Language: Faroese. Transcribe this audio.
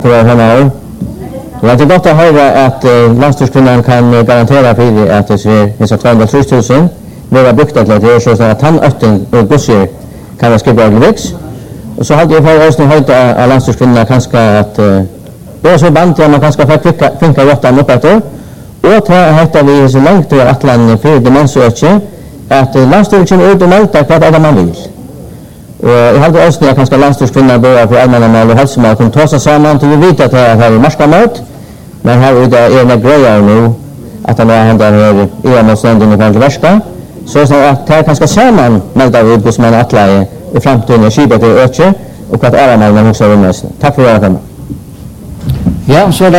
Ja, det är gott att höra att landstyrskvinnan kan garantera för att det är 230 000 vara byggt till det så att han ötten och gossier kan vara skriva ögonvicks. Och så hade jag för oss höjt av landstyrskvinnan kanske att det är så bant man kanske får finka råttan upp ett år. Och det vi så långt och att land för demensökje att landstyrkvinnan kommer ut och mälta vad man vill. Och jag hade också att kanske landstyrskvinnan börjar för allmänna mål och hälsomål kunde ta sig samman till vi vet att det här är marskamöt. Men här är det ena grejer nu att han har händer här i motstånden i Valverska. Så att det här kanske samman melda ut hos man atla i framtiden och skibet i ökje och att ära man också är med. Tack för att jag var med. Ja, så är det